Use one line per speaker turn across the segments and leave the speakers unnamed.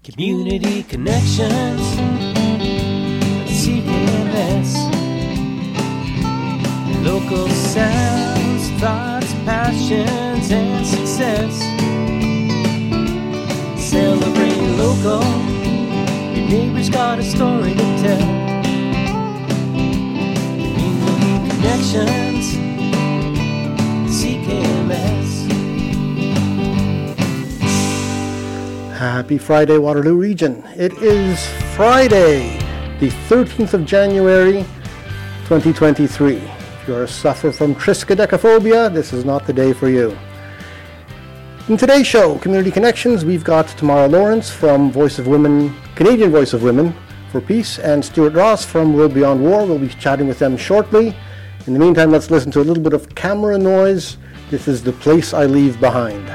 Community Connections, CKMS. Local sounds, thoughts, passions, and success. Celebrate local, your neighbor's got a story to tell. Community Connections, CKMS.
Happy Friday, Waterloo Region. It is Friday, the 13th of January, 2023. If you suffer from triskaidekaphobia, this is not the day for you. In today's show, Community Connections, we've got Tamara Lawrence from Voice of Women, Canadian Voice of Women for Peace, and Stuart Ross from World Beyond War. We'll be chatting with them shortly. In the meantime, let's listen to a little bit of camera noise. This is The Place I Leave Behind.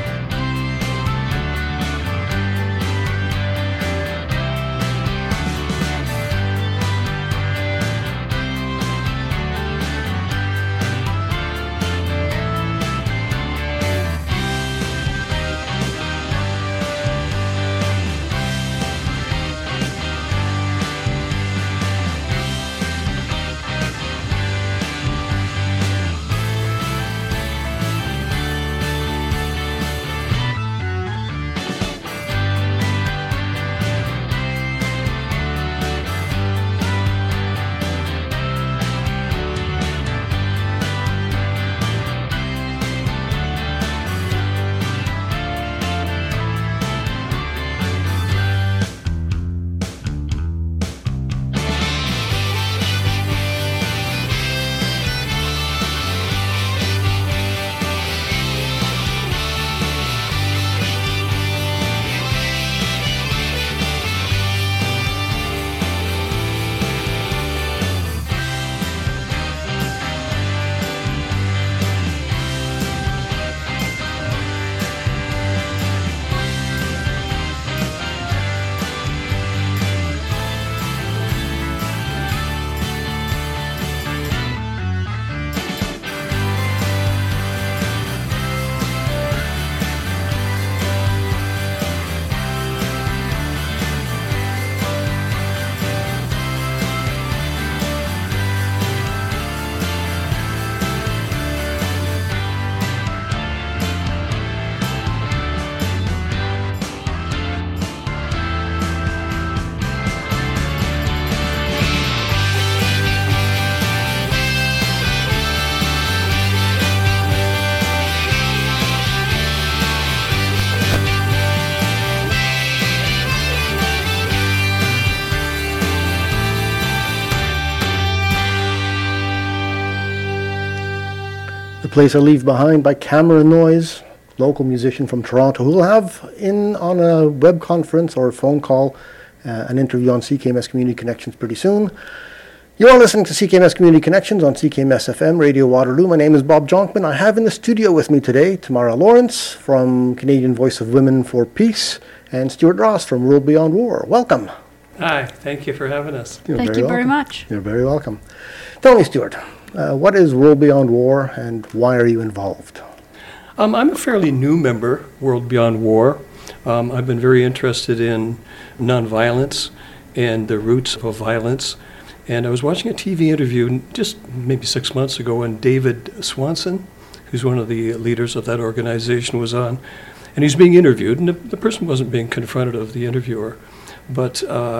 The Place I Leave Behind by Camera Noise, local musician from Toronto, who will have in on a web conference or a phone call an interview on CKMS Community Connections pretty soon. You are listening to CKMS Community Connections on CKMS FM, Radio Waterloo. My name is Bob Jonkman. I have in the studio with me today Tamara Lawrence from Canadian Voice of Women for Peace and Stuart Ross from World Beyond War. Welcome.
Hi, thank you for having us.
Thank you very much.
You're very welcome. Tell me, Stuart, what is World Beyond War and why are you involved?
I'm a fairly new member, World Beyond War. I've been very interested in nonviolence and the roots of violence. And I was watching a TV interview just maybe 6 months ago, and David Swanson, who's one of the leaders of that organization, was on. And he's being interviewed, and the person wasn't being confronted of the interviewer, but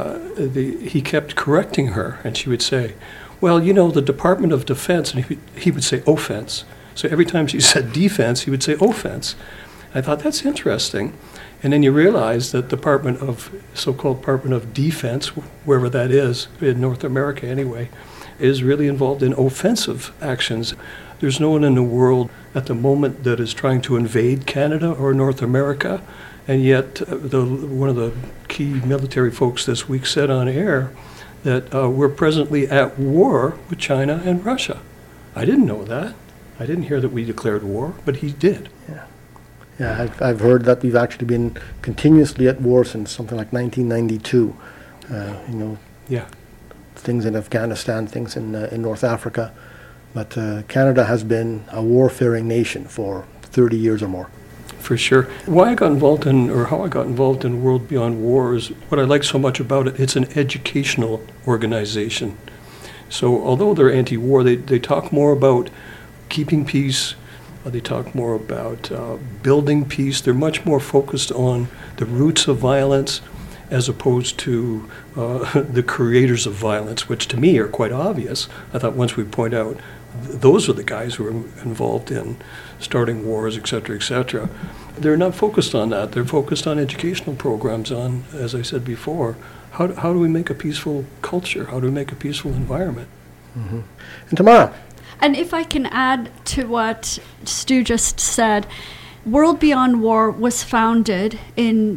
he kept correcting her, and she would say, well, you know, the Department of Defense, and he would say offense. So every time she said defense, he would say offense. I thought, that's interesting. And then you realize that so-called Department of Defense, wherever that is, in North America anyway, is really involved in offensive actions. There's no one in the world at the moment that is trying to invade Canada or North America, and yet one of the key military folks this week said on air that we're presently at war with China and Russia. I didn't know that. I didn't hear that we declared war, but he did.
Yeah, I've heard that we've actually been continuously at war since something like 1992. Things in Afghanistan, things in North Africa. But Canada has been a warfaring nation for 30 years or more.
For sure. Why I got involved in, or how I got involved in World Beyond War is what I like so much about it. It's an educational organization. So although they're anti-war, they talk more about keeping peace. They talk more about building peace. They're much more focused on the roots of violence as opposed to the creators of violence, which to me are quite obvious. I thought once we point out those are the guys who are involved in starting wars, et cetera, they're not focused on that. They're focused on educational programs on, as I said before, how do we make a peaceful culture? How do we make a peaceful environment?
Mm-hmm. And Tamara?
And if I can add to what Stu just said, World Beyond War was founded in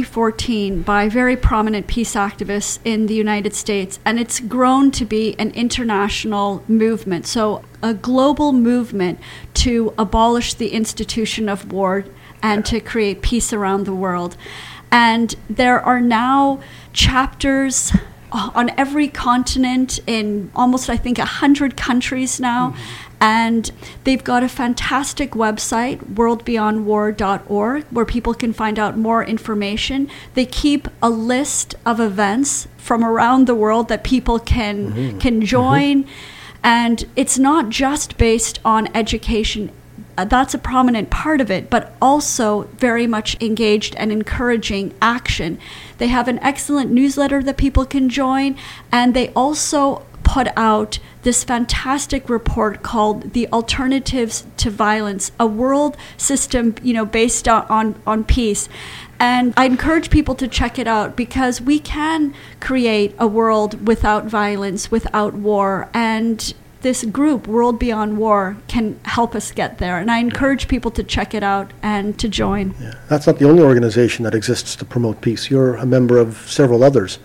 2014 by very prominent peace activists in the United States, and it's grown to be an international movement, so a global movement to abolish the institution of war and to create peace around the world. And there are now chapters on every continent in almost, I think, 100 countries now. Mm-hmm. And they've got a fantastic website, worldbeyondwar.org, where people can find out more information. They keep a list of events from around the world that people can join. And it's not just based on education. That's a prominent part of it, but also very much engaged and encouraging action. They have an excellent newsletter that people can join, and they also put out this fantastic report called The Alternatives to Violence, a world system, based on peace. And I encourage people to check it out because we can create a world without violence, without war, and this group, World Beyond War, can help us get there. And I encourage people to check it out and to join.
Yeah. That's not the only organization that exists to promote peace. You're a member of several others.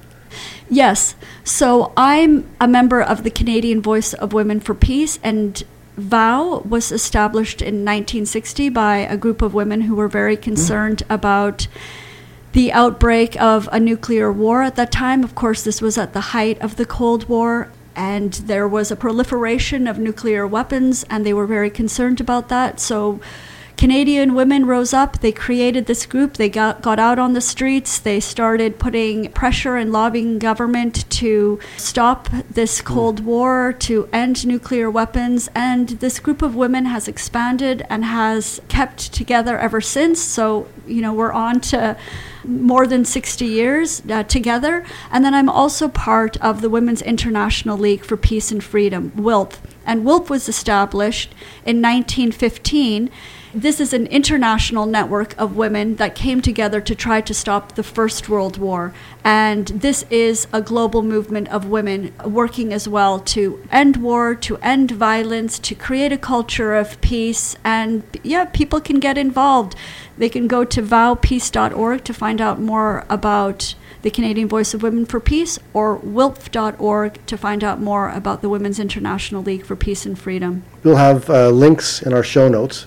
Yes. So I'm a member of the Canadian Voice of Women for Peace, and VOW was established in 1960 by a group of women who were very concerned about the outbreak of a nuclear war at that time. Of course, this was at the height of the Cold War, and there was a proliferation of nuclear weapons, and they were very concerned about that. So Canadian women rose up, they created this group, they got out on the streets, they started putting pressure and lobbying government to stop this Cold War, to end nuclear weapons, and this group of women has expanded and has kept together ever since. So, we're on to more than 60 years together. And then I'm also part of the Women's International League for Peace and Freedom, WILP. And WILP was established in 1915. This is an international network of women that came together to try to stop the First World War. And this is a global movement of women working as well to end war, to end violence, to create a culture of peace. And people can get involved. They can go to vowpeace.org to find out more about the Canadian Voice of Women for Peace, or wilp.org to find out more about the Women's International League for Peace and Freedom.
We'll have links in our show notes,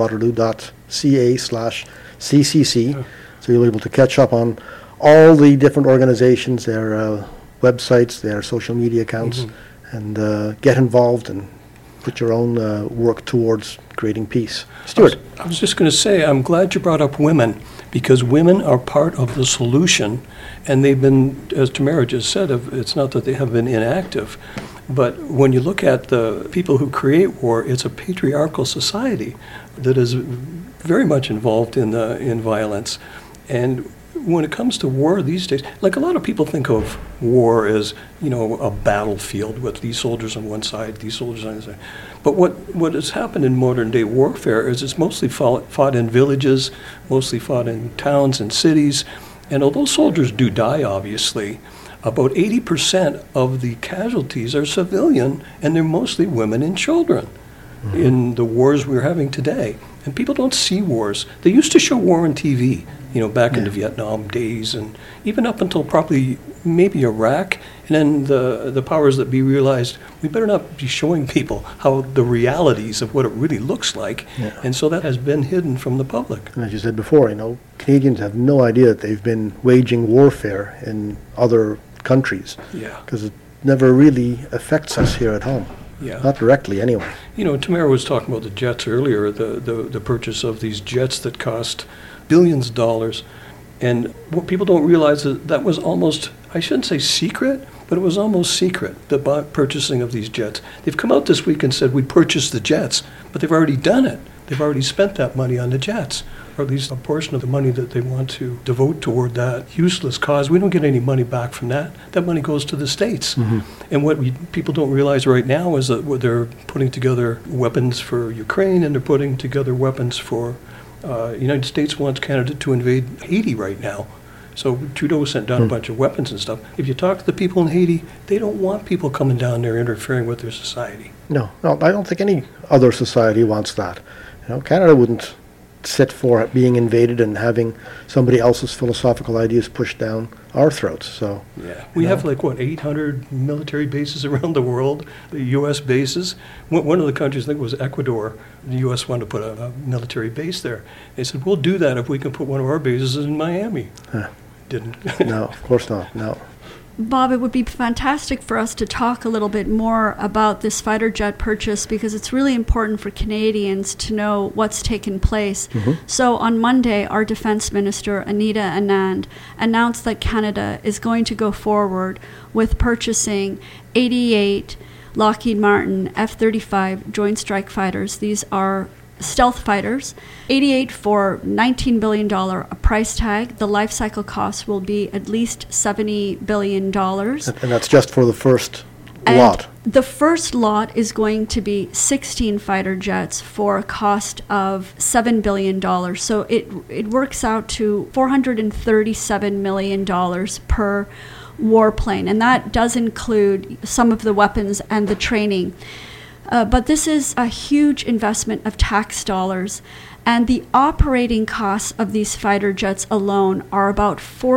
radiowaterloo.ca/CCC, so you'll be able to catch up on all the different organizations, their websites, their social media accounts, and get involved and put your own work towards creating peace. Stuart.
I was just going to say, I'm glad you brought up women, because women are part of the solution, and they've been, as Tamara just said, it's not that they have been inactive, but when you look at the people who create war, it's a patriarchal society that is very much involved in violence. And when it comes to war these days, like a lot of people think of war as, a battlefield with these soldiers on one side, these soldiers on the other side. But what has happened in modern day warfare is it's mostly fought in villages, mostly fought in towns and cities. And although soldiers do die, obviously, about 80% of the casualties are civilian, and they're mostly women and children in the wars we're having today. And people don't see wars. They used to show war on TV, back in the Vietnam days, and even up until probably maybe Iraq. And then the powers that be realized we better not be showing people how the realities of what it really looks like. Yeah. And so that has been hidden from the public.
And as you said before, Canadians have no idea that they've been waging warfare in other countries.
Yeah.
Because it never really affects us here at home.
Yeah.
Not directly, anyway.
You know, Tamara was talking about the jets earlier, the purchase of these jets that cost billions of dollars. And what people don't realize is that was almost, I shouldn't say secret, but it was almost secret, the purchasing of these jets. They've come out this week and said we'd purchase the jets, but they've already done it. They've already spent that money on the jets, or at least a portion of the money that they want to devote toward that useless cause. We don't get any money back from that. That money goes to the states.
Mm-hmm.
And what people don't realize right now is that they're putting together weapons for Ukraine, and they're putting together weapons for United States wants Canada to invade Haiti right now. So Trudeau sent down a bunch of weapons and stuff. If you talk to the people in Haiti, they don't want people coming down there interfering with their society.
No, I don't think any other society wants that. You know, Canada wouldn't sit for it being invaded and having somebody else's philosophical ideas pushed down our throats. So
yeah, we have 800 military bases around the world, the U.S. bases. One of the countries, I think it was Ecuador, the U.S. wanted to put a military base there. They said, we'll do that if we can put one of our bases in Miami. Didn't.
No, of course not, no.
Bob, it would be fantastic for us to talk a little bit more about this fighter jet purchase, because it's really important for Canadians to know what's taken place.
Mm-hmm.
So on Monday, our Defense Minister, Anita Anand, announced that Canada is going to go forward with purchasing 88 Lockheed Martin F-35 Joint Strike Fighters. These are stealth fighters, 88 for $19 billion a price tag. The life cycle cost will be at least $70 billion.
And that's just for the first
And
lot.
the first lot is going to be 16 fighter jets for a cost of $7 billion. So it works out to $437 million per warplane. And that does include some of the weapons and the training. But this is a huge investment of tax dollars, and the operating costs of these fighter jets alone are about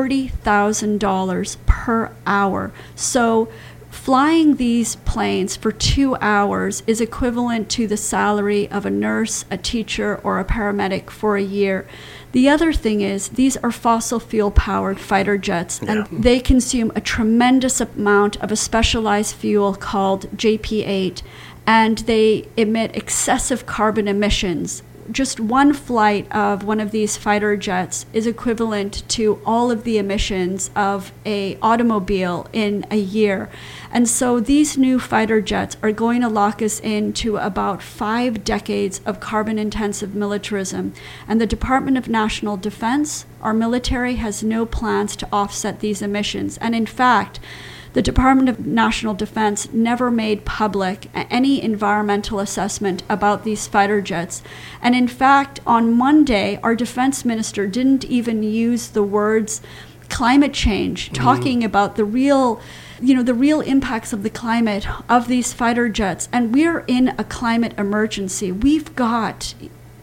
$40,000 per hour. So flying these planes for 2 hours is equivalent to the salary of a nurse, a teacher, or a paramedic for a year. The other thing is, these are fossil fuel powered fighter jets, and they consume a tremendous amount of a specialized fuel called JP8, and they emit excessive carbon emissions. Just one flight of one of these fighter jets is equivalent to all of the emissions of an automobile in a year. And so these new fighter jets are going to lock us into about 5 decades of carbon-intensive militarism. And the Department of National Defense, our military, has no plans to offset these emissions. And in fact, the Department of National Defense never made public any environmental assessment about these fighter jets. And in fact, on Monday, our defense minister didn't even use the words climate change, talking about the real impacts of the climate of these fighter jets. And we're in a climate emergency. We've got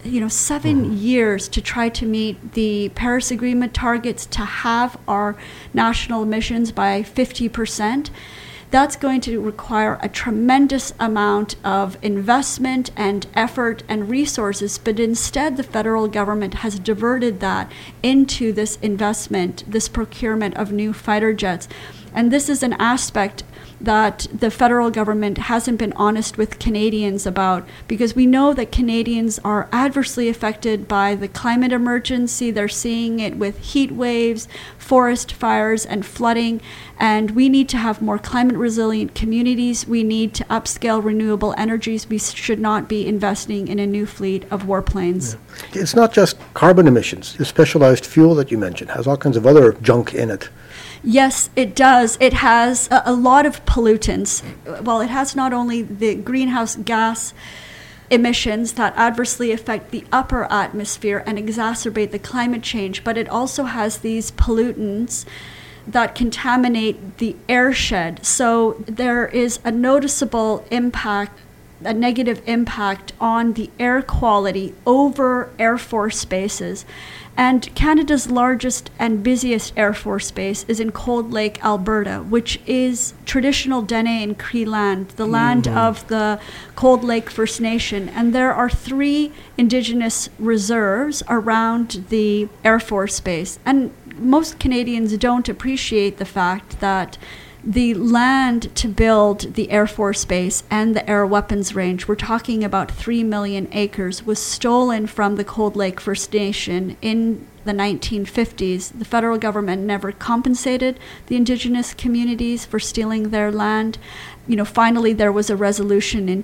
7 years to try to meet the Paris Agreement targets, to have our national emissions by 50%. That's going to require a tremendous amount of investment and effort and resources, but instead the federal government has diverted that into this investment, this procurement of new fighter jets. And this is an aspect that the federal government hasn't been honest with Canadians about, because we know that Canadians are adversely affected by the climate emergency. They're seeing it with heat waves, forest fires, and flooding, and we need to have more climate resilient communities. We need to upscale renewable energies. We should not be investing in a new fleet of warplanes.
Yeah. It's not just carbon emissions. The specialized fuel that you mentioned has all kinds of other junk in it.
Yes, it does. It has a lot of pollutants. Well, it has not only the greenhouse gas emissions that adversely affect the upper atmosphere and exacerbate the climate change, but it also has these pollutants that contaminate the airshed. So there is a noticeable impact, a negative impact on the air quality over Air Force bases. And Canada's largest and busiest Air Force base is in Cold Lake, Alberta, which is traditional Dene and Cree land, the land of the Cold Lake First Nation. And there are 3 Indigenous reserves around the Air Force base. And most Canadians don't appreciate the fact that the land to build the Air Force Base and the Air Weapons Range, we're talking about 3 million acres, was stolen from the Cold Lake First Nation in the 1950s. The federal government never compensated the indigenous communities for stealing their land. Finally there was a resolution in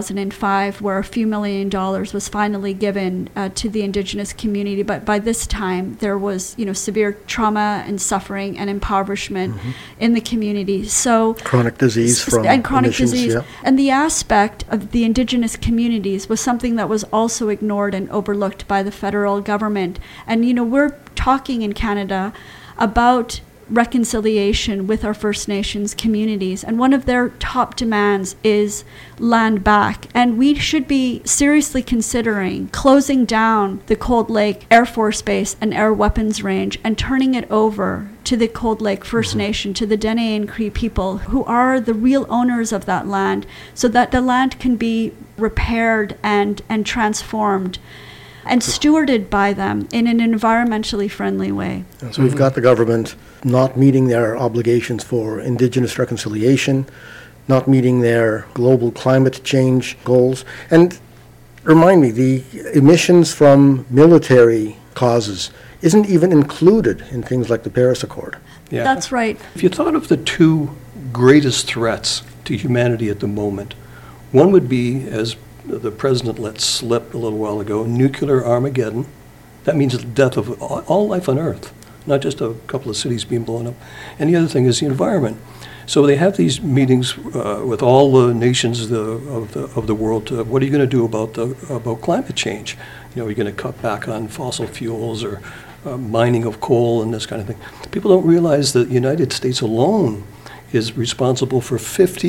2005 where a few $1 million was finally given to the indigenous community. But by this time there was, severe trauma and suffering and impoverishment in the community. So
chronic disease from
chronic
emissions,
disease.
yeah.
And the aspect of the indigenous communities was something that was also ignored and overlooked by the federal government. And, we're talking in Canada about reconciliation with our First Nations communities, and one of their top demands is land back. And we should be seriously considering closing down the Cold Lake Air Force Base and Air Weapons Range and turning it over to the Cold Lake First Nation, to the Dene and Cree people, who are the real owners of that land, so that the land can be repaired and transformed and stewarded by them in an environmentally friendly way.
So we've got the government not meeting their obligations for Indigenous reconciliation, not meeting their global climate change goals. And remind me, the emissions from military causes isn't even included in things like the Paris Accord.
Yeah.
That's right.
If you thought of the two greatest threats to humanity at the moment, one would be, as the president let slip a little while ago, nuclear Armageddon. That means the death of all life on Earth, not just a couple of cities being blown up. And the other thing is the environment. So they have these meetings with all the nations of the world. What are you going to do about climate change? Are you going to cut back on fossil fuels or mining of coal and this kind of thing? People don't realize that the United States alone is responsible for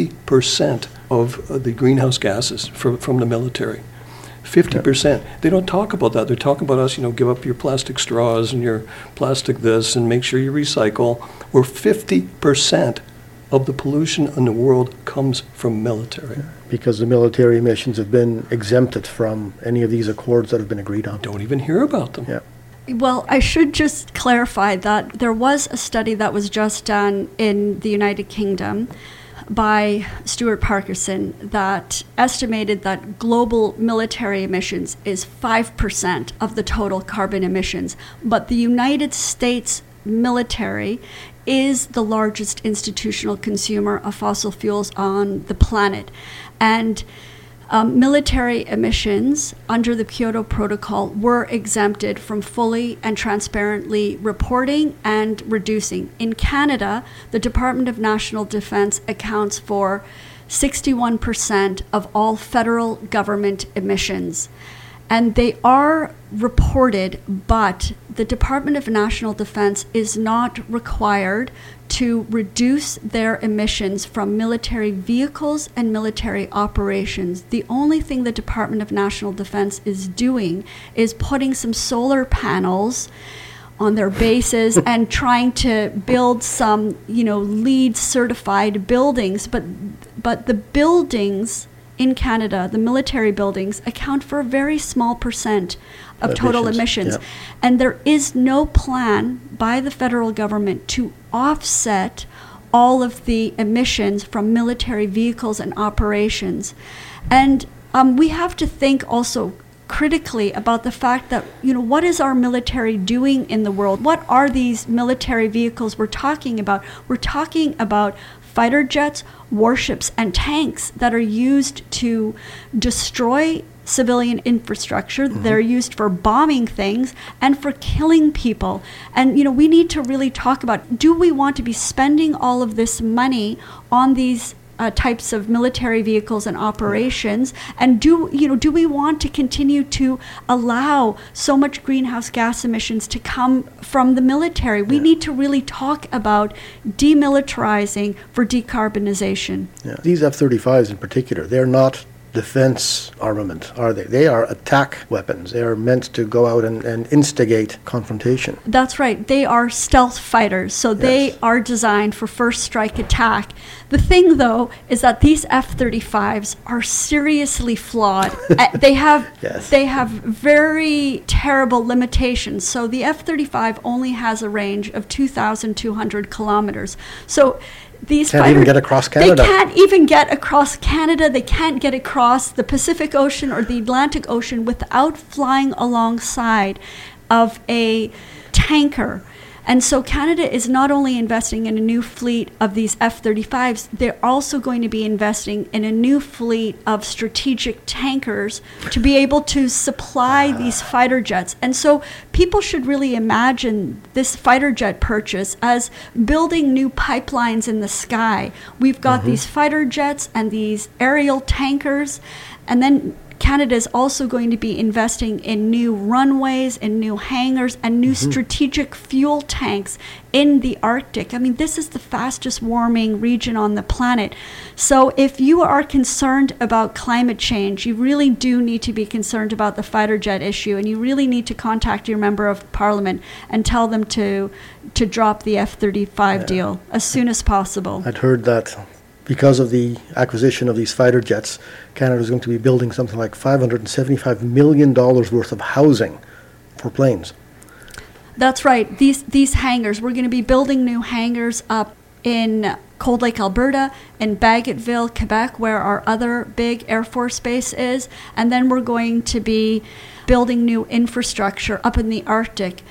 50% of the greenhouse gases from the military. 50%. They don't talk about that. They're talking about us, give up your plastic straws and your plastic this and make sure you recycle. Where 50% of the pollution in the world comes from military.
Because the military emissions have been exempted from any of these accords that have been agreed on.
Don't even hear about them.
Yeah.
Well, I should just clarify that there was a study that was just done in the United Kingdom by Stuart Parkinson that estimated that global military emissions is 5% of the total carbon emissions. But the United States military is the largest institutional consumer of fossil fuels on the planet. And military emissions under the Kyoto Protocol were exempted from fully and transparently reporting and reducing. In Canada, the Department of National Defence accounts for 61% of all federal government emissions. And they are reported, but the Department of National Defense is not required to reduce their emissions from military vehicles and military operations. The only thing the Department of National Defense is doing is putting some solar panels on their bases and trying to build some, LEED certified buildings, but the buildings in Canada, the military buildings, account for a very small percent of total emissions.
Yeah.
And there is no plan by the federal government to offset all of the emissions from military vehicles and operations. And we have to think also critically about the fact that, what is our military doing in the world? What are these military vehicles we're talking about? We're talking about fighter jets, warships, and tanks that are used to destroy civilian infrastructure. They're used for bombing things and for killing people. And, we need to really talk about, do we want to be spending all of this money on these types of military vehicles and operations, and do we want to continue to allow so much greenhouse gas emissions to come from the military? We need to really talk about demilitarizing for decarbonization.
Yeah. These F-35s in particular, they're not defense armament, are they? They are attack weapons. They are meant to go out and instigate confrontation.
That's right. They are stealth fighters, so they are designed for first strike attack. The thing, though, is that these F-35s are seriously flawed. They have very terrible limitations. So the F-35 only has a range of 2,200 kilometers. So these
Can't even get across Canada.
They can't even get across Canada. They can't get across the Pacific Ocean or the Atlantic Ocean without flying alongside of a tanker. And so Canada is not only investing in a new fleet of these F-35s, they're also going to be investing in a new fleet of strategic tankers to be able to supply these fighter jets. And so people should really imagine this fighter jet purchase as building new pipelines in the sky. We've got these fighter jets and these aerial tankers, and then Canada is also going to be investing in new runways and new hangars and new strategic fuel tanks in the Arctic. I mean, this is the fastest warming region on the planet. So if you are concerned about climate change, you really do need to be concerned about the fighter jet issue, and you really need to contact your member of parliament and tell them to drop the F-35 deal as soon as possible.
I'd heard that because of the acquisition of these fighter jets, Canada is going to be building something like $575 million worth of housing for planes.
That's right. These hangars, we're going to be building new hangars up in Cold Lake, Alberta, in Bagotville, Quebec, where our other big Air Force base is. And then we're going to be building new infrastructure up in the Arctic.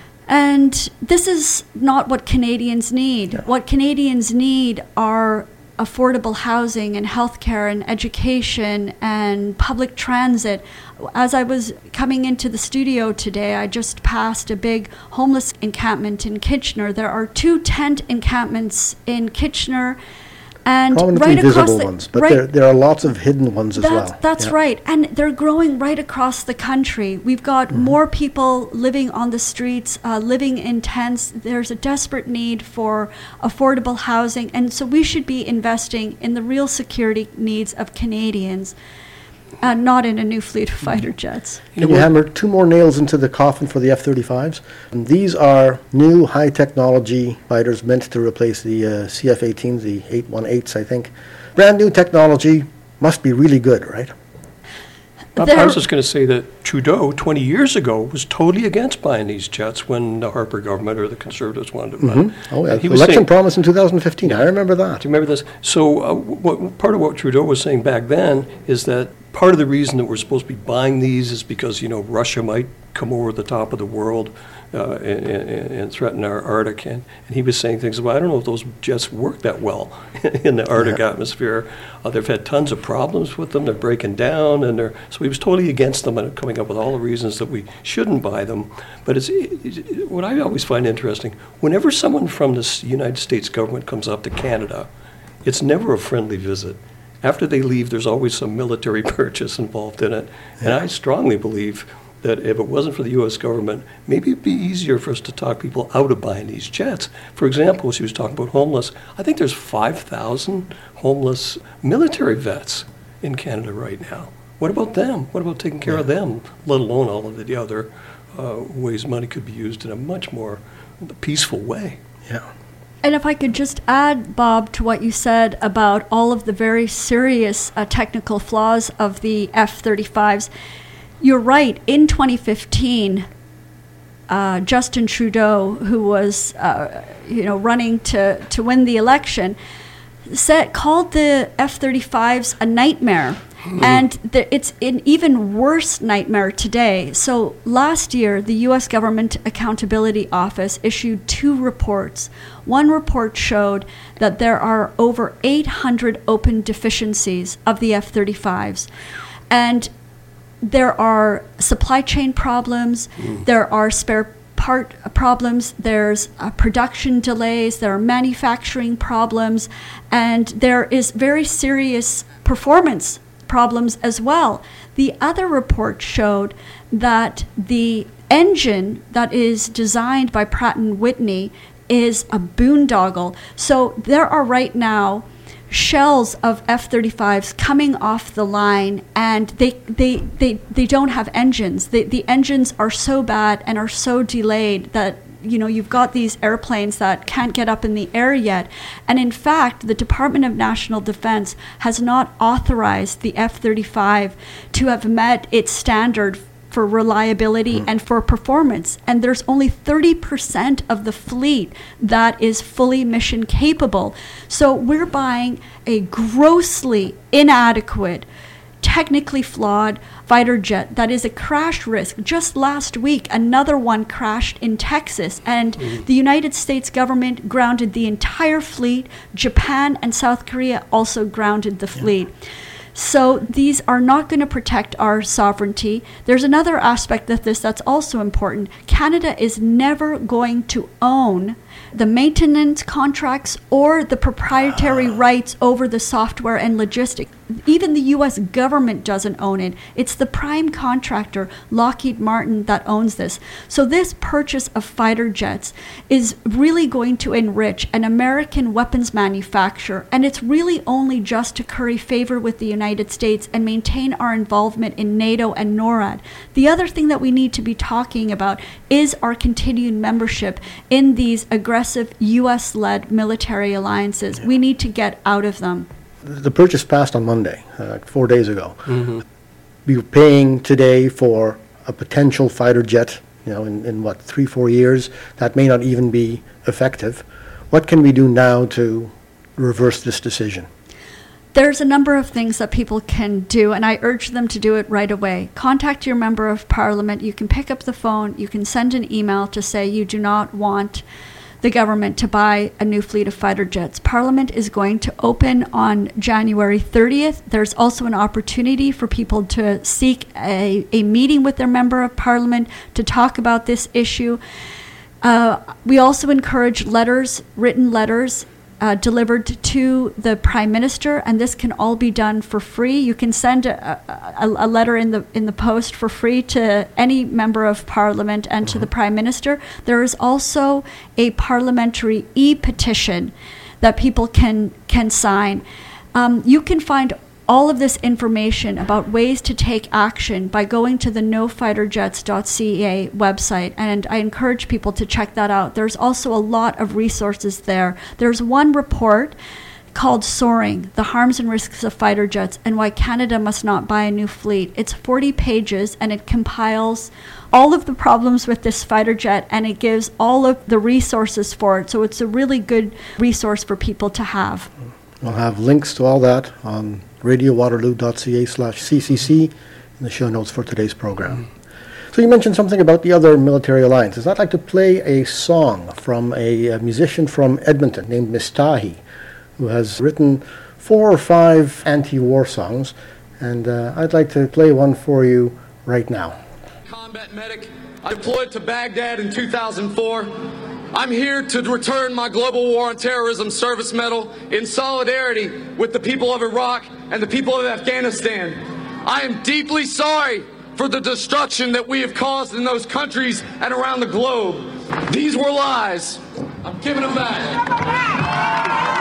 And this is not what Canadians need. What Canadians need are affordable housing and healthcare and education and public transit. As I was coming into the studio today, I just passed a big homeless encampment in Kitchener. There are 2 tent encampments in Kitchener, and
prominently
right across
visible ones, but there are lots of hidden ones as well.
That's right, and they're growing right across the country. We've got more people living on the streets, living in tents. There's a desperate need for affordable housing, and so we should be investing in the real security needs of Canadians, not in a new fleet of fighter jets.
Can you hammer 2 more nails into the coffin for the F-35s? And these are new high-technology fighters meant to replace the CF-18s, the 818s, I think. Brand new technology, must be really good, right?
I was just going to say that Trudeau, 20 years ago, was totally against buying these jets when the Harper government or the Conservatives wanted to buy them.
Oh, yeah. Election promise in 2015. I remember that.
Do you remember this? So part of what Trudeau was saying back then is that part of the reason that we're supposed to be buying these is because, Russia might come over the top of the world and threaten our Arctic. And he was saying things about, I don't know if those jets work that well in the Arctic atmosphere. They've had tons of problems with them. They're breaking down. So he was totally against them and coming up with all the reasons that we shouldn't buy them. But what I always find interesting, whenever someone from the United States government comes up to Canada, it's never a friendly visit. After they leave, there's always some military purchase involved in it. And I strongly believe that if it wasn't for the U.S. government, maybe it'd be easier for us to talk people out of buying these jets. For example, she was talking about homeless. I think there's 5,000 homeless military vets in Canada right now. What about them? What about taking care of them, let alone all of the other ways money could be used in a much more peaceful way?
Yeah.
And if I could just add, Bob, to what you said about all of the very serious technical flaws of the F-35s, you're right. In 2015, Justin Trudeau, who was running to win the election, called the F-35s a nightmare. And it's an even worse nightmare today. So last year, the U.S. Government Accountability Office issued 2 reports. One report showed that there are over 800 open deficiencies of the F-35s. And there are supply chain problems, there are spare part problems, there's production delays, there are manufacturing problems, and there is very serious performance problems as well. The other report showed that the engine that is designed by Pratt & Whitney is a boondoggle. So there are right now shells of F-35s coming off the line, and they don't have engines. The engines are so bad and are so delayed that you've got these airplanes that can't get up in the air yet. And in fact, the Department of National Defense has not authorized the F-35 to have met its standard for reliability and for performance. And there's only 30% of the fleet that is fully mission capable. So we're buying a grossly inadequate, technically flawed fighter jet that is a crash risk. Just last week, another one crashed in Texas, and the United States government grounded the entire fleet. Japan and South Korea also grounded the fleet. So these are not going to protect our sovereignty. There's another aspect of this that's also important. Canada is never going to own the maintenance contracts or the proprietary rights over the software and logistics. Even the U.S. government doesn't own it. It's the prime contractor, Lockheed Martin, that owns this. So this purchase of fighter jets is really going to enrich an American weapons manufacturer, and it's really only just to curry favor with the United States and maintain our involvement in NATO and NORAD. The other thing that we need to be talking about is our continued membership in these aggressive U.S.-led military alliances. We need to get out of them.
The purchase passed on Monday, 4 days ago. We're paying today for a potential fighter jet, in what, 3-4 years, that may not even be effective. What can we do now to reverse this decision?
There's a number of things that people can do, and I urge them to do it right away. Contact your member of parliament. You can pick up the phone. You can send an email to say you do not want the government to buy a new fleet of fighter jets. Parliament is going to open on January 30th. There's also an opportunity for people to seek a meeting with their member of parliament to talk about this issue. We also encourage written letters, delivered to the Prime Minister, and this can all be done for free. You can send a letter in the post for free to any member of Parliament and to the Prime Minister. There is also a parliamentary e-petition that people can sign. You can find all of this information about ways to take action by going to the nofighterjets.ca website, and I encourage people to check that out. There's also a lot of resources there. There's one report called Soaring, the Harms and Risks of Fighter Jets and Why Canada Must Not Buy a New Fleet. It's 40 pages, and it compiles all of the problems with this fighter jet, and it gives all of the resources for it. So it's a really good resource for people to have.
We'll have links to all that on radiowaterloo.ca/ccc in the show notes for today's program. So you mentioned something about the other military alliances. I'd like to play a song from a musician from Edmonton named Mistahi, who has written 4 or 5 anti-war songs, and I'd like to play one for you right now.
Combat medic, I deployed to Baghdad in 2004. I'm here to return my Global War on Terrorism Service Medal in solidarity with the people of Iraq and the people of Afghanistan. I am deeply sorry for the destruction that we have caused in those countries and around the globe. These were lies. I'm giving them back.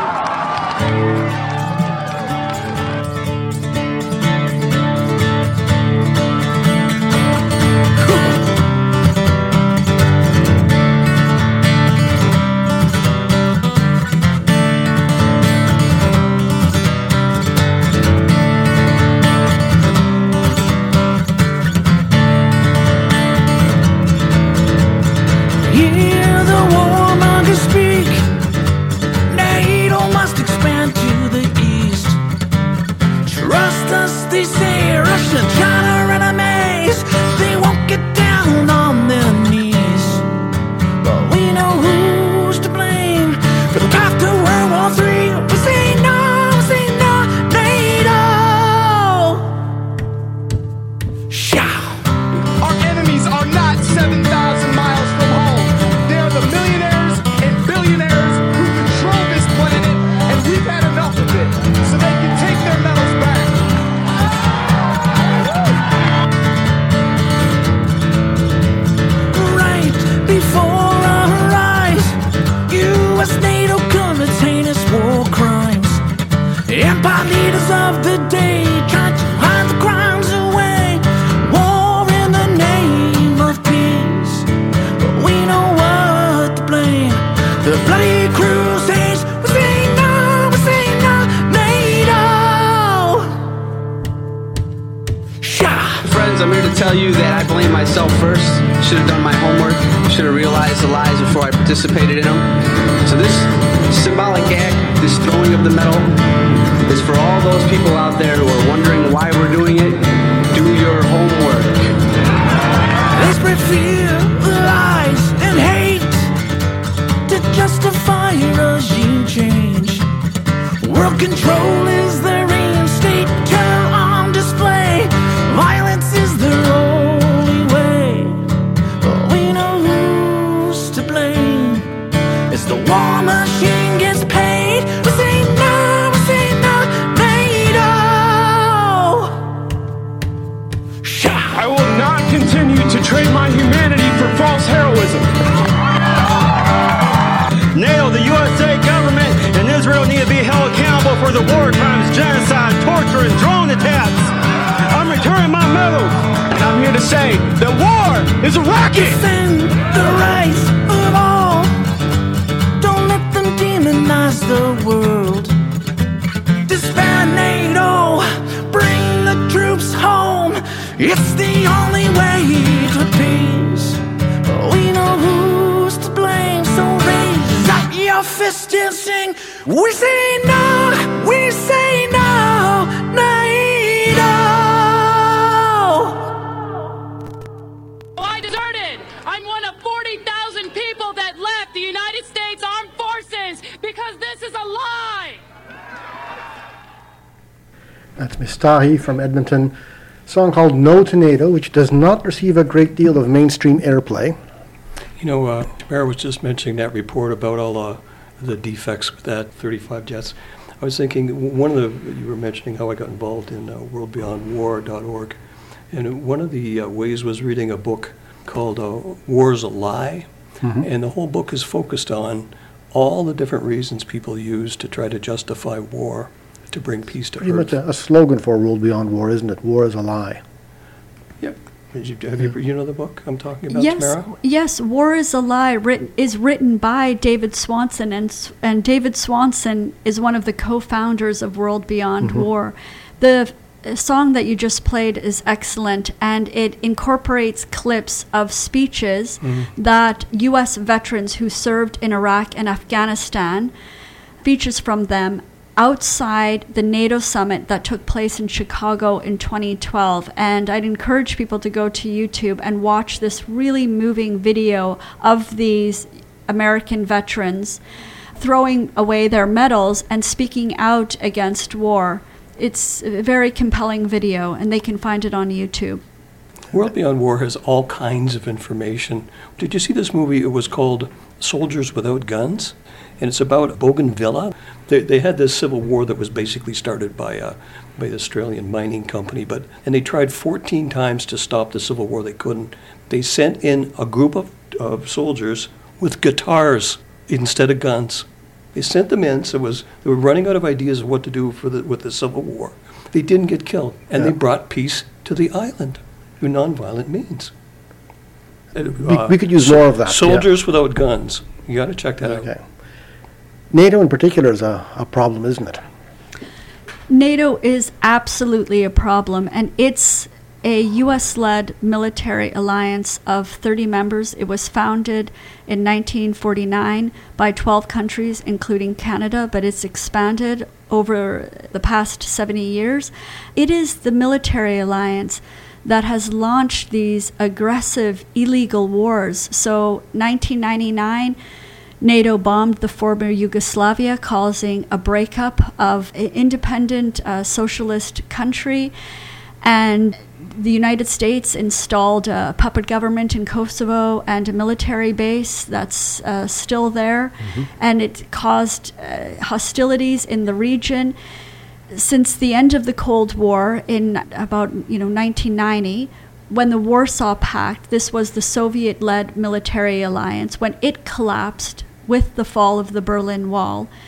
Hear the warmonger speak.
tell you that I blame myself first. Should have done my homework. Should have realized the lies before I participated in them. So this symbolic act, this throwing of the medal, is for all those people out there who are wondering why we're doing it. Do your homework.
Let's fear, lies, and hate to justify regime change. World control is their state terror on display. Violence is their only way. But we know who's to blame. It's the war machine gets paid. We say no, NATO.
I will not continue to trade my humanity for false heroism.
NATO, the USA government, and Israel need to be held accountable for the war crimes, genocide, torture, and drone attacks. I'm returning my medal.
And I'm here to say that war is a racket.
Defend the rights of all. Don't let them demonize the world. Disband NATO. Bring the troops home. It's the only way to peace. We know who's to blame, so raise up your fist and sing. We say no, NATO.
I deserted. I'm one of 40,000 people that left the United States Armed Forces because this is a lie.
That's Miss Tahi from Edmonton. Song called No to NATO, which does not receive a great deal of mainstream airplay.
You know, Mara was just mentioning that report about all the defects with that 35 jets. I was thinking, you were mentioning how I got involved in worldbeyondwar.org, and one of the ways was reading a book called War's a Lie, and the whole book is focused on all the different reasons people use to try to justify war, to bring peace to
Pretty
Earth.
much a slogan for World Beyond War, isn't it? War is a lie.
Yep. You know the book I'm talking about,
Yes,
Tamara?
yes. War is a Lie is written by David Swanson, and David Swanson is one of the co-founders of World Beyond War. The song that you just played is excellent, and it incorporates clips of speeches that U.S. veterans who served in Iraq and Afghanistan, speeches from them outside the NATO summit that took place in Chicago in 2012. And I'd encourage people to go to YouTube and watch this really moving video of these American veterans throwing away their medals and speaking out against war. It's a very compelling video, and they can find it on YouTube.
World Beyond War has all kinds of information. Did you see this movie? It was called Soldiers Without Guns, and it's about Bougainville. They had this civil war that was basically started by the Australian mining company, and they tried 14 times to stop the civil war. They couldn't. They sent in a group of soldiers with guitars instead of guns. They sent them in, so they were running out of ideas of what to do with the Civil War. They didn't get killed, and they brought peace to the island through nonviolent means.
We could use more of that.
Soldiers Without Guns. You got to check that out.
NATO in particular is a problem, isn't it?
NATO is absolutely a problem, and it's a U.S.-led military alliance of 30 members. It was founded in 1949 by 12 countries, including Canada, but it's expanded over the past 70 years. It is the military alliance that has launched these aggressive, illegal wars. So 1999, NATO bombed the former Yugoslavia, causing a breakup of an independent socialist country, and the United States installed a puppet government in Kosovo and a military base that's still there, and it caused hostilities in the region. Since the end of the Cold War in about 1990, when the Warsaw Pact, this was the Soviet-led military alliance, when it collapsed with the fall of the Berlin Wall,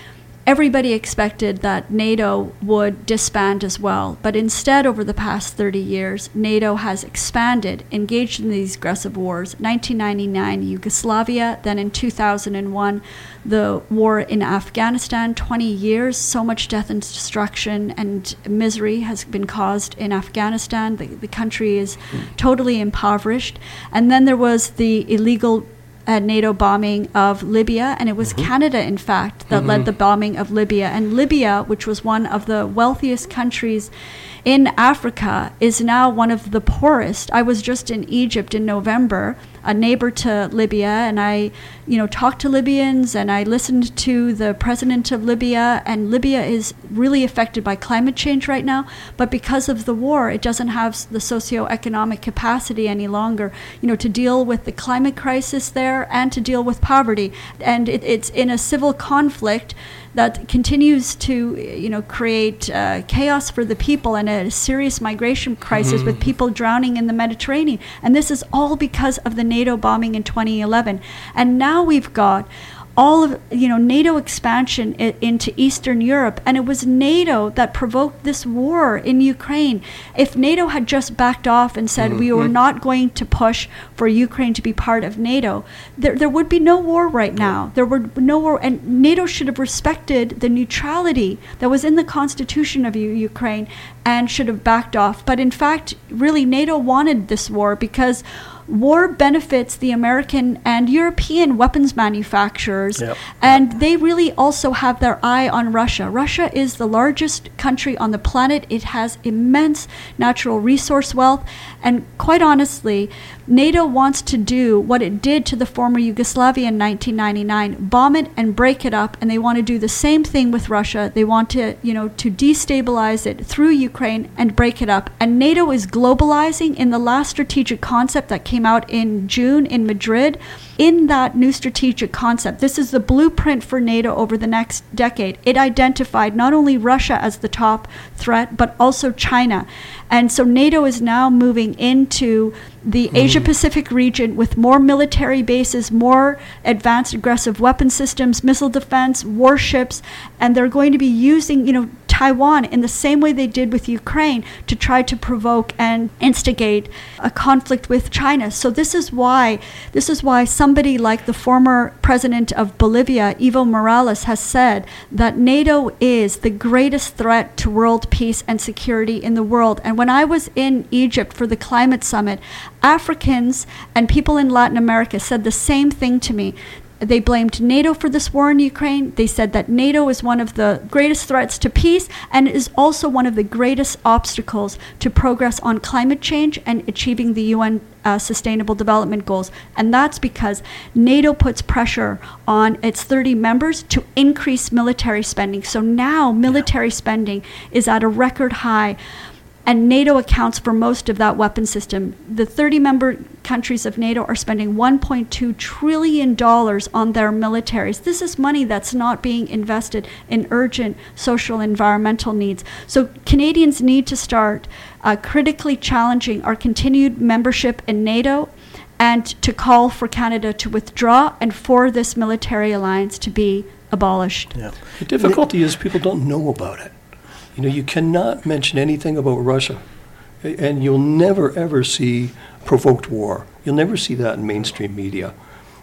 everybody expected that NATO would disband as well. But instead, over the past 30 years, NATO has expanded, engaged in these aggressive wars. 1999, Yugoslavia, then in 2001, the war in Afghanistan, 20 years, so much death and destruction and misery has been caused in Afghanistan. The country is totally impoverished. And then there was the illegal NATO bombing of Libya, and it was Canada, in fact, that led the bombing of Libya. And Libya, which was one of the wealthiest countries in Africa, is now one of the poorest. I was just in Egypt in November, a neighbor to Libya, and I, talked to Libyans, and I listened to the president of Libya, and Libya is really affected by climate change right now, but because of the war, it doesn't have the socioeconomic capacity any longer, to deal with the climate crisis there and to deal with poverty. And it's in a civil conflict that continues to, create chaos for the people and a serious migration crisis with people drowning in the Mediterranean. And this is all because of the NATO bombing in 2011. And now we've got all of NATO expansion into Eastern Europe, and it was NATO that provoked this war in Ukraine. If NATO had just backed off and said we were not going to push for Ukraine to be part of NATO, there would be no war right now. There would be no war, and NATO should have respected the neutrality that was in the constitution of Ukraine and should have backed off. But in fact, really, NATO wanted this war because war benefits the American and European weapons manufacturers, and they really also have their eye on Russia. Russia is the largest country on the planet. It has immense natural resource wealth, and quite honestly, NATO wants to do what it did to the former Yugoslavia in 1999, bomb it and break it up, and they want to do the same thing with Russia. They want to, to destabilize it through Ukraine and break it up. And NATO is globalizing. In the last strategic concept that came out in June in Madrid, in that new strategic concept, this is the blueprint for NATO over the next decade. It identified not only Russia as the top threat, but also China. And so NATO is now moving into the Asia-Pacific region with more military bases, more advanced aggressive weapon systems, missile defense, warships, and they're going to be using, Taiwan in the same way they did with Ukraine to try to provoke and instigate a conflict with China. So this is why somebody like the former president of Bolivia, Evo Morales, has said that NATO is the greatest threat to world peace and security in the world. And when I was in Egypt for the climate summit, Africans and people in Latin America said the same thing to me. They blamed NATO for this war in Ukraine. They said that NATO is one of the greatest threats to peace and is also one of the greatest obstacles to progress on climate change and achieving the UN Sustainable Development Goals. And that's because NATO puts pressure on its 30 members to increase military spending. So now military spending is at a record high, and NATO accounts for most of that weapon system. The 30 member countries of NATO are spending $1.2 trillion on their militaries. This is money that's not being invested in urgent social and environmental needs. So Canadians need to start critically challenging our continued membership in NATO and to call for Canada to withdraw and for this military alliance to be abolished.
Yeah. The difficulty is people don't know about it. You cannot mention anything about Russia, and you'll never, ever see provoked war. You'll never see that in mainstream media.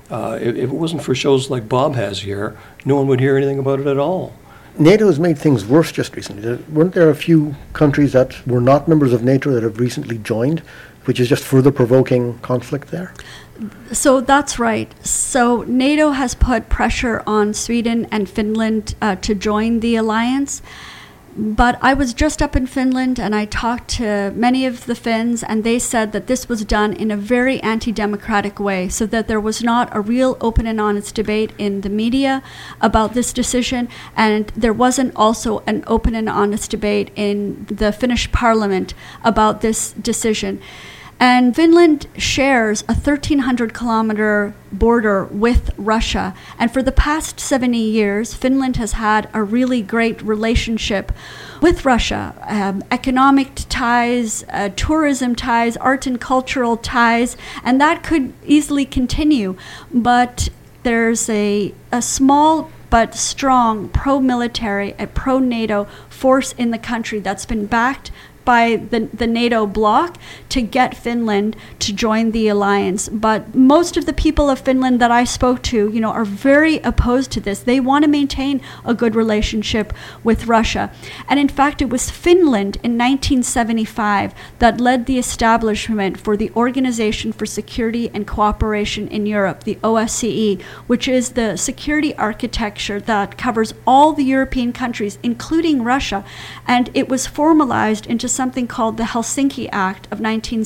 If it wasn't for shows like Bob has here, no one would hear anything about it at all.
NATO has made things worse just recently. Weren't there a few countries that were not members of NATO that have recently joined, which is just further provoking conflict there?
So that's right. So NATO has put pressure on Sweden and Finland to join the alliance. But I was just up in Finland and I talked to many of the Finns, and they said that this was done in a very anti-democratic way, so that there was not a real open and honest debate in the media about this decision, and there wasn't also an open and honest debate in the Finnish parliament about this decision. And Finland shares a 1,300-kilometer border with Russia. And for the past 70 years, Finland has had a really great relationship with Russia. Economic ties, tourism ties, art and cultural ties, and that could easily continue. But there's a small but strong pro-military, a pro-NATO force in the country that's been backed by the NATO bloc to get Finland to join the alliance. But most of the people of Finland that I spoke to, are very opposed to this. They want to maintain a good relationship with Russia. And in fact, it was Finland in 1975 that led the establishment for the Organization for Security and Cooperation in Europe, the OSCE, which is the security architecture that covers all the European countries, including Russia. And it was formalized into something called the Helsinki Act of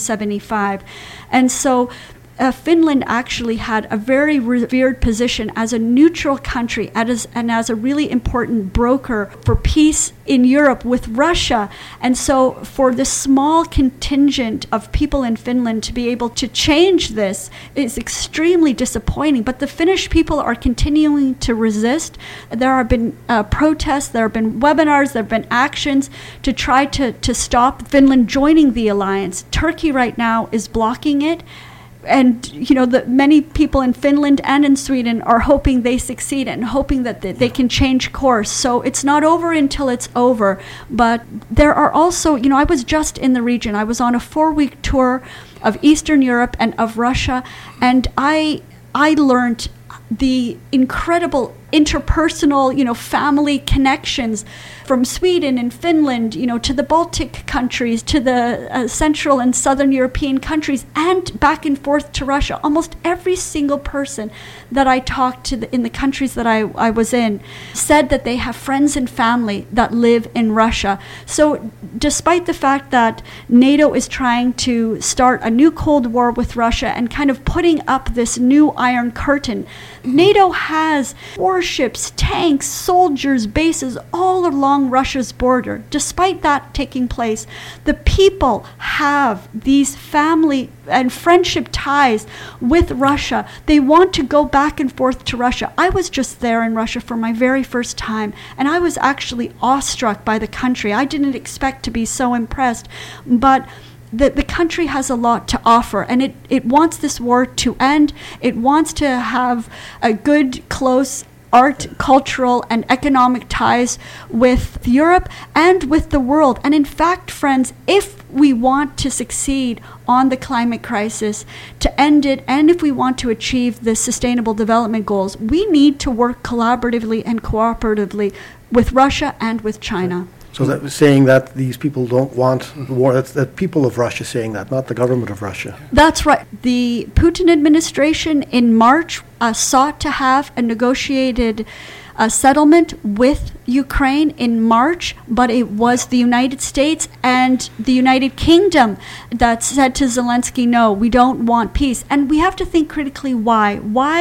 1975. And so Finland actually had a very revered position as a neutral country and as a really important broker for peace in Europe with Russia. And so for the small contingent of people in Finland to be able to change this is extremely disappointing. But the Finnish people are continuing to resist. There have been protests, there have been webinars, there have been actions to try to stop Finland joining the alliance. Turkey right now is blocking it. And, many people in Finland and in Sweden are hoping they succeed and hoping that they can change course. So it's not over until it's over. But there are also, I was just in the region. I was on a 4-week tour of Eastern Europe and of Russia. And I learned the incredible interpersonal, family connections from Sweden and Finland, to the Baltic countries, to the Central and Southern European countries, and back and forth to Russia. Almost every single person that I talked to in the countries that I was in said that they have friends and family that live in Russia. So despite the fact that NATO is trying to start a new Cold War with Russia and kind of putting up this new Iron Curtain, NATO has warships, tanks, soldiers, bases all along Russia's border. Despite that taking place, the people have these family and friendship ties with Russia. They want to go back and forth to Russia. I was just there in Russia for my very first time, and I was actually awestruck by the country. I didn't expect to be so impressed, but the country has a lot to offer, and it wants this war to end. It wants to have a good, close art, cultural, and economic ties with Europe and with the world. And in fact, friends, if we want to succeed on the climate crisis, to end it, and if we want to achieve the Sustainable Development Goals, we need to work collaboratively and cooperatively with Russia and with China.
So that was saying that these people don't want the war. That's the people of Russia saying that, not the government of Russia.
That's right. The Putin administration in March sought to have a negotiated settlement with Ukraine in March, but it was the United States and the United Kingdom that said to Zelensky, no, we don't want peace. And we have to think critically why.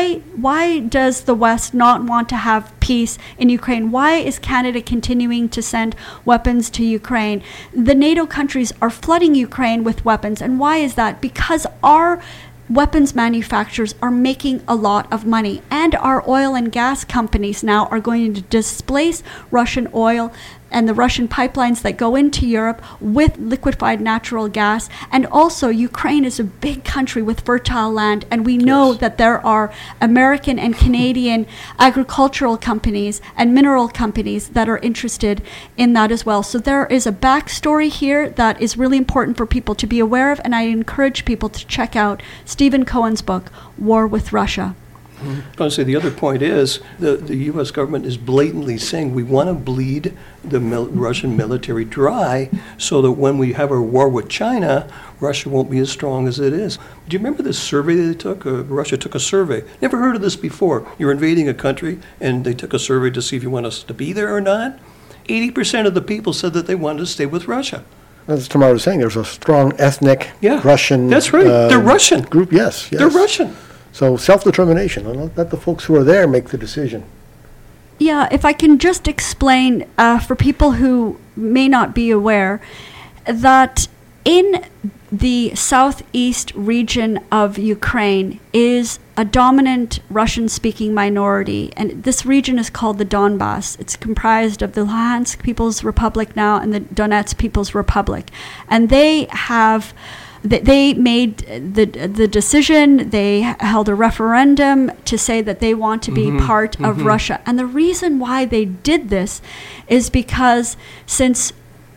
Why does the West not want to have peace in Ukraine? Why is Canada continuing to send weapons to Ukraine? The NATO countries are flooding Ukraine with weapons. And why is that? Because our weapons manufacturers are making a lot of money, and our oil and gas companies now are going to displace Russian oil and the Russian pipelines that go into Europe with liquefied natural gas. And also, Ukraine is a big country with fertile land, and we know that there are American and Canadian agricultural companies and mineral companies that are interested in that as well. So there is a backstory here that is really important for people to be aware of, and I encourage people to check out Stephen Cohen's book, War with Russia.
Honestly, the other point is the U.S. government is blatantly saying we want to bleed the Russian military dry so that when we have a war with China, Russia won't be as strong as it is. Do you remember this survey they took? Russia took a survey. Never heard of this before. You're invading a country, and they took a survey to see if you want us to be there or not. 80% of the people said that they wanted to stay with Russia.
As Tamara was saying, there's a strong ethnic Russian
That's right. They're Russian.
Group. Yes.
They're Russian.
So self-determination, and let the folks who are there make the decision.
Yeah, if I can just explain for people who may not be aware that in the southeast region of Ukraine is a dominant Russian-speaking minority, and this region is called the Donbass. It's comprised of the Luhansk People's Republic now and the Donetsk People's Republic, and they have They made the decision. They held a referendum to say that they want to be part of Russia. And the reason why they did this is because since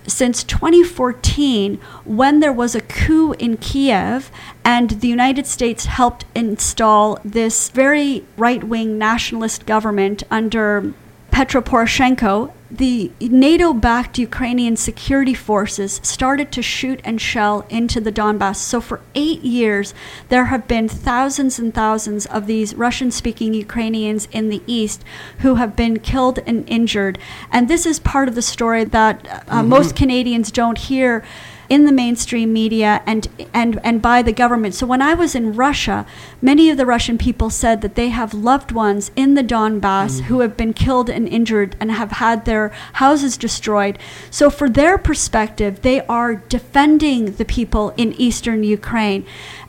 2014, when there was a coup in Kiev and the United States helped install this very right-wing nationalist government under Petro Poroshenko, the NATO-backed Ukrainian security forces started to shoot and shell into the Donbass. So for 8 years, there have been thousands and thousands of these Russian-speaking Ukrainians in the east who have been killed and injured. And this is part of the story that most Canadians don't hear in the mainstream media and by the government. So when I was in Russia, many of the Russian people said that they have loved ones in the Donbass who have been killed and injured and have had their houses destroyed. So for their perspective, they are defending the people in eastern Ukraine,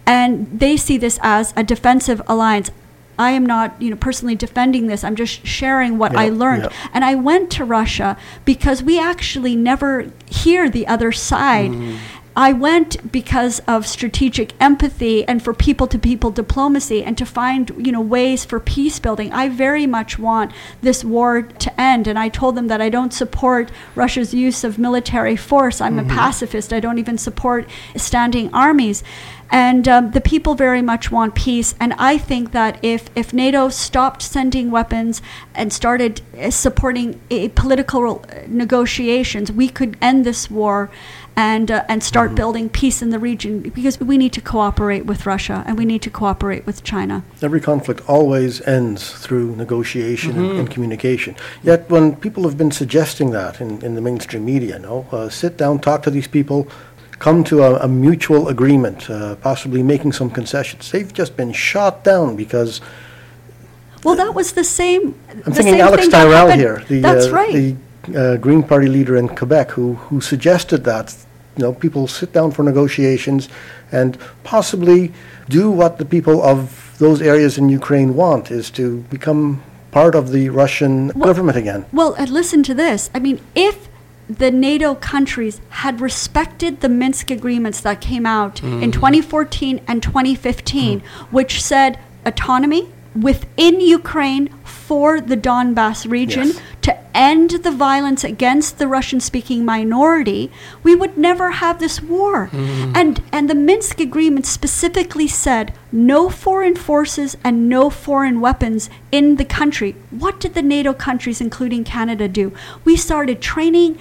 and they see this as a defensive alliance. I am not, personally defending this. I'm just sharing what I learned. And I went to Russia because we actually never hear the other side. I went because of strategic empathy and for people-to-people diplomacy and to find, ways for peace building. I very much want this war to end. And I told them that I don't support Russia's use of military force. I'm a pacifist. I don't even support standing armies. And the people very much want peace. And I think that if NATO stopped sending weapons and started supporting political negotiations, we could end this war and start building peace in the region, because we need to cooperate with Russia and we need to cooperate with China.
Every conflict always ends through negotiation and communication. Yet when people have been suggesting that in the mainstream media, sit down, talk to these people, come to a mutual agreement, possibly making some concessions. They've just been shot down because...
Well, that was the same...
I'm thinking Alex Tyrell here,
That's right.
the Green Party leader in Quebec, who suggested that people sit down for negotiations and possibly do what the people of those areas in Ukraine want, is to become part of the Russian government again.
Well, and listen to this. I mean, if the NATO countries had respected the Minsk agreements that came out in 2014 and 2015, which said autonomy within Ukraine for the Donbass region to end the violence against the Russian-speaking minority, we would never have this war. And the Minsk agreement specifically said no foreign forces and no foreign weapons in the country. What did the NATO countries, including Canada, do? We started training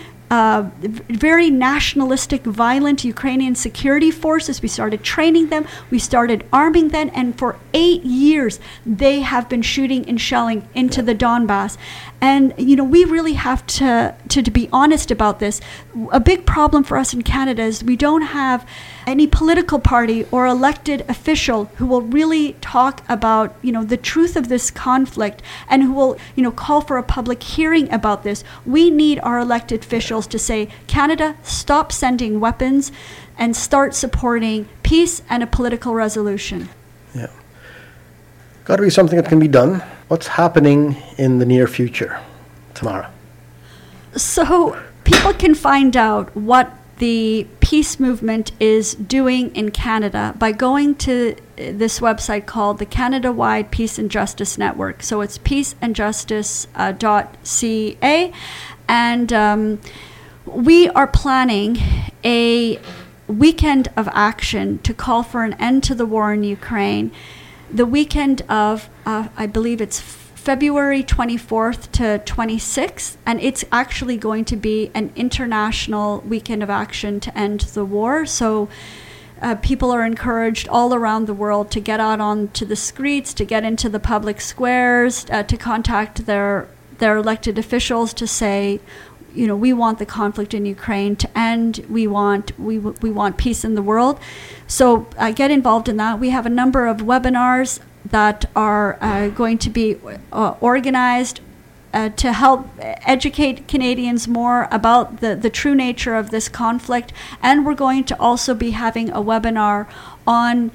very nationalistic, violent Ukrainian security forces. We started training them. We started arming them. And for 8 years, they have been shooting and shelling into the Donbass. And, we really have to be honest about this. A big problem for us in Canada is we don't have any political party or elected official who will really talk about, the truth of this conflict and who will, call for a public hearing about this. We need our elected officials to say, Canada, stop sending weapons and start supporting peace and a political resolution.
Yeah. Got to be something that can be done. What's happening in the near future, Tamara?
So people can find out what the peace movement is doing in Canada by going to this website called the Canada-wide Peace and Justice Network. So it's peaceandjustice.ca. And we are planning a weekend of action to call for an end to the war in Ukraine. The weekend of, I believe it's February 24th to 26th, and it's actually going to be an international weekend of action to end the war. So people are encouraged all around the world to get out onto the streets, to get into the public squares, to contact their elected officials to say, we want the conflict in Ukraine to end. We want peace in the world. So get involved in that. We have a number of webinars that are going to be organized to help educate Canadians more about the true nature of this conflict. And we're going to also be having a webinar on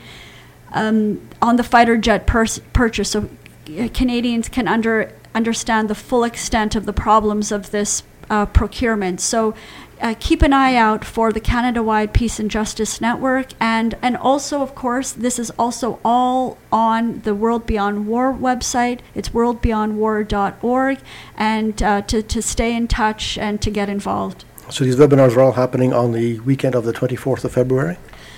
the fighter jet purchase, so Canadians can understand the full extent of the problems of this procurement. So keep an eye out for the Canada-wide Peace and Justice Network, and also, of course, this is also all on the World Beyond War website. It's worldbeyondwar.org, and to stay in touch and to get involved.
So these webinars are all happening on the weekend of the 24th of February?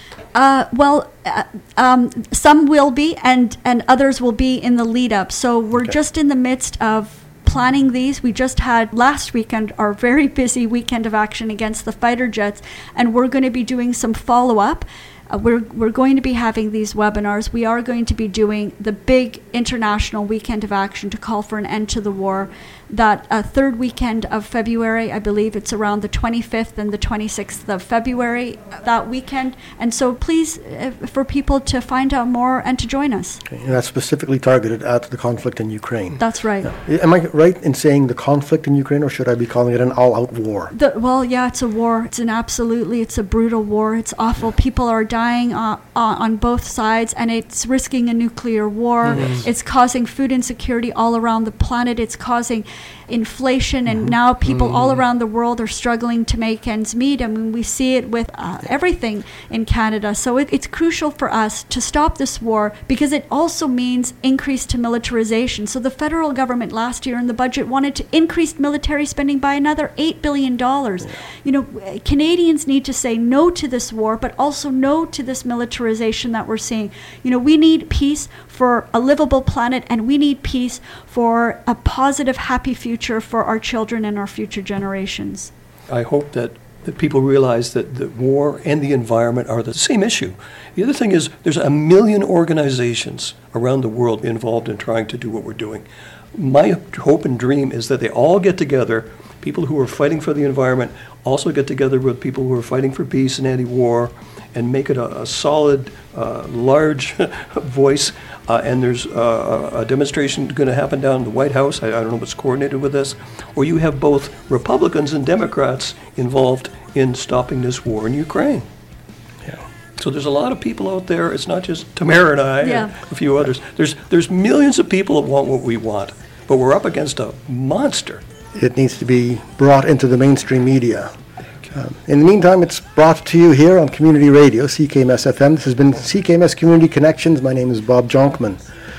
Some will be, and others will be in the lead up. So we're just in the midst of planning these. We just had last weekend our very busy weekend of action against the fighter jets, and we're going to be doing some follow-up. We're going to be having these webinars. We are going to be doing the big international weekend of action to call for an end to the war. That third weekend of February, I believe it's around the 25th and the 26th of February, that weekend. And so please, for people to find out more and to join us.
Okay. And that's specifically targeted at the conflict in Ukraine.
That's right.
Yeah. Am I right in saying the conflict in Ukraine, or should I be calling it an all-out war?
Well, yeah, it's a war. It's a brutal war. It's awful. People are dying on both sides, and it's risking a nuclear war. Mm-hmm. It's causing food insecurity all around the planet. It's causing inflation, and now people all around the world are struggling to make ends meet. I mean, we see it with everything in Canada. So it's crucial for us to stop this war, because it also means increase to militarization. So the federal government last year in the budget wanted to increase military spending by another $8 billion. You know, Canadians need to say no to this war, but also no to this militarization that we're seeing. You know, we need peace for a livable planet, and we need peace for a positive, happy future for our children and our future generations.
I hope that people realize that the war and the environment are the same issue. The other thing is there's 1 million organizations around the world involved in trying to do what we're doing. My hope and dream is that they all get together. People who are fighting for the environment also get together with people who are fighting for peace and anti-war, and make it a solid, large voice. And there's a demonstration going to happen down in the White House. I don't know what's coordinated with this. Or you have both Republicans and Democrats involved in stopping this war in Ukraine. Yeah. So there's a lot of people out there. It's not just Tamara and I and a few others. There's millions of people that want what we want, but we're up against a monster.
It needs to be brought into the mainstream media. In the meantime, it's brought to you here on Community Radio, CKMS FM. This has been CKMS Community Connections. My name is Bob Jonkman.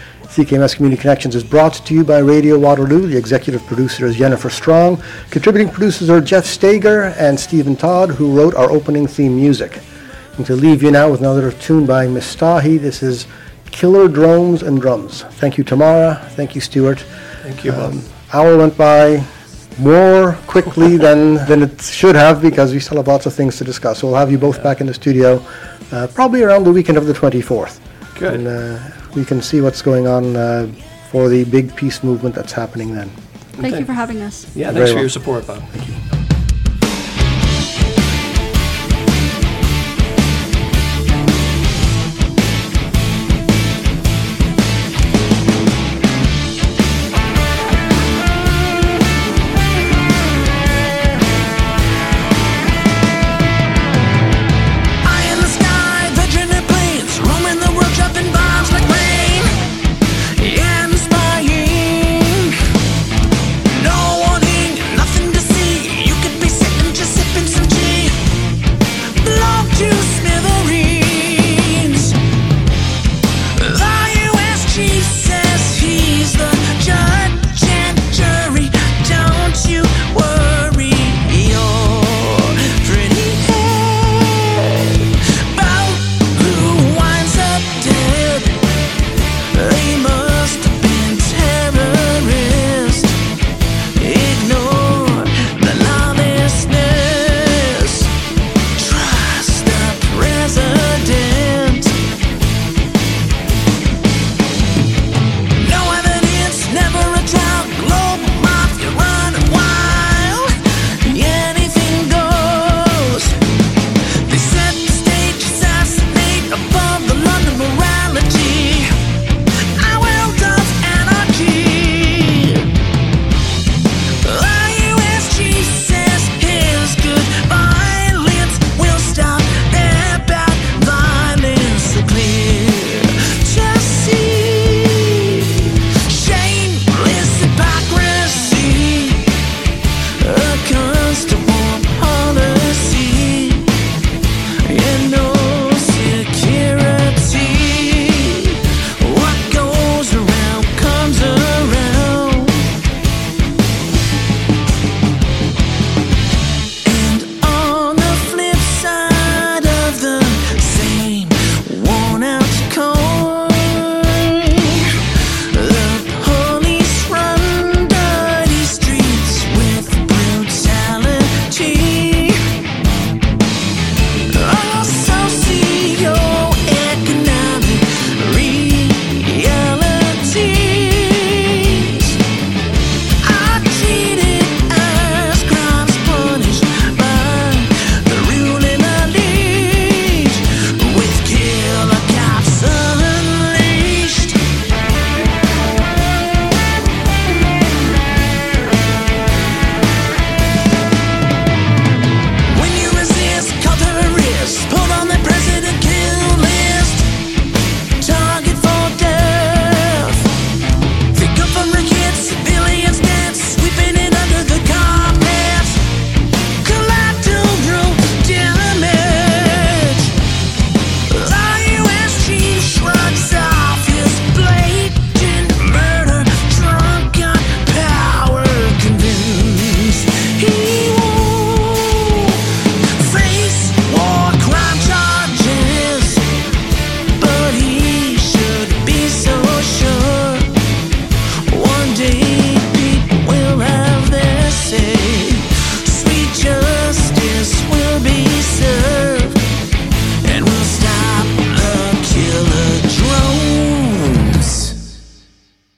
CKMS Community Connections is brought to you by Radio Waterloo. The executive producer is Jennifer Strong. Contributing producers are Jeff Stager and Stephen Todd, who wrote our opening theme music. And to leave you now with another tune by Miss Stahi, this is Killer Drones and Drums. Thank you, Tamara. Thank you, Stuart.
Thank you, Bob.
Hour went by more quickly than it should have, because we still have lots of things to discuss. So we'll have you both back in the studio probably around the weekend of the 24th.
Good.
And we can see what's going on for the big peace movement that's happening then.
Thank you for having us.
Yeah, thanks for your support, Bob.
Thank you.